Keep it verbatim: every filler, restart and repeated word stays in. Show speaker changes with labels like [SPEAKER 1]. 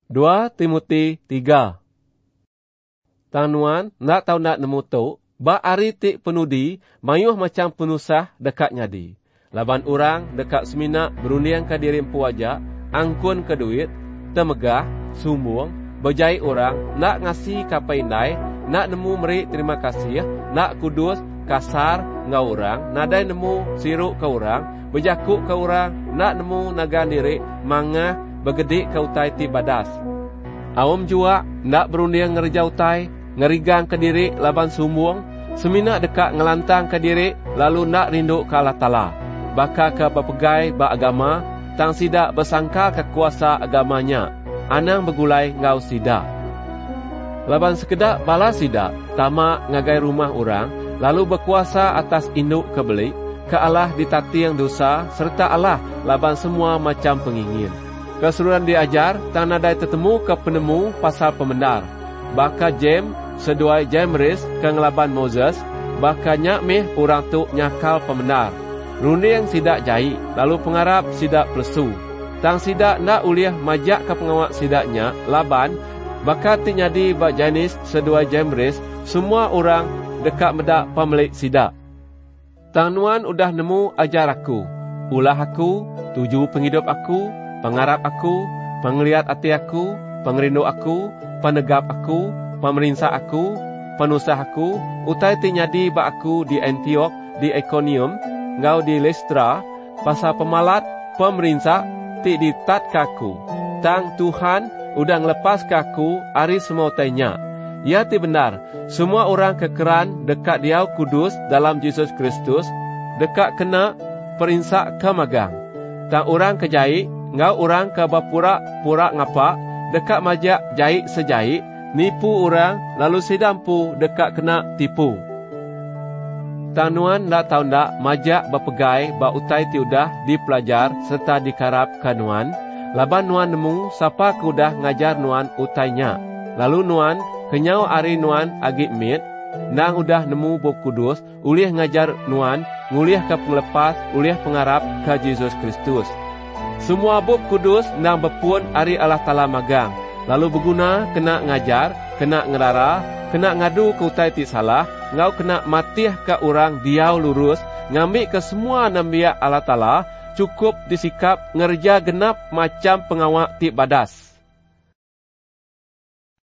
[SPEAKER 1] dua Timotius tiga. Tanuan nak tahu nak nemu tok, ba ari tik penudi mayuh macam penusah dekat nyadi. Laban orang dekat semina berunding ke diri empu wajak, angkun ke duit, temegah, sumbung, berjai orang, nak ngasih kapai indai, nak nemu merik terima kasih, nak kudus, kasar, ngau orang, nadai nemu siruk ke orang, berjakuk ke orang, nak nemu nagan diri, mangah, bergedik ke utai ti badas. Awam jua, nak berunding ngerja utai, ngerigang ke diri laban sumbung, semina dekat ngelantang ke diri, lalu nak rinduk ke Allah Ta'ala. Baka ke berpegai ba agama, tang sidak bersangka ke kuasa agamanya, anang bergulai ngau sidak. Laban sekedak balas sidak, tamak ngagai rumah orang, lalu berkuasa atas induk kebelik, ke Allah ditati yang dosa, serta Allah laban semua macam pengingin. Keseluruhan diajar, tang nadai tetemu ke penemu pasal pemendar. Baka jem, seduai jemris ke ngelaban Moses, baka nyakmeh orang tu nyakal pemendar. Runding sidak jahit, lalu pengarap sidak plesu. Tang sidak nak uliah majak ke pengawak sidaknya, laban, bakal tinyadi bak janis seduai jemris, semua orang dekat medak pemilik sidak. Tang nuan udah nemu ajar aku, ulah aku, tuju penghidup aku, pengarap aku, penglihat hati aku, pengerindu aku, penegap aku, pemerintah aku, penusah aku, utai tinyadi bak aku di Antioch, di Iconium, ngau di Listra, pasal pemalat, pemerintah, ti ditat kaku. Tang Tuhan udah ngelepas kaku, ari semua tanya. Ya ti benar, semua orang kekeran dekat diau kudus dalam Yesus Kristus, dekat kena perinsak ke magang. Tang orang kejahit, ngau orang ke bapura-pura ngapak, dekat majak jahit sejahit, nipu orang, lalu sidampu dekat kena tipu. Tanuan nak tahu nak majak berpegai ba utai tiudah dipelajar serta dikarap kanuan. Laban nuan nemu siapa kudah ngajar nuan utainya. Lalu nuan kenyau ari nuan agik mit, nang udah nemu bab kudus, ulih ngajar nuan, ngulih ke penglepas, ulih pengarap ke Yesus Kristus. Semua bab kudus nang bepun ari Allah Ta'ala magang. Lalu berguna kena ngajar, kena ngerara, kena ngadu ke utai ti salah, ngau kena matih ke orang diau lurus, ngambil ke semua nambiak Allah Ta'ala, cukup disikap ngerja genap macam pengawak ti badas.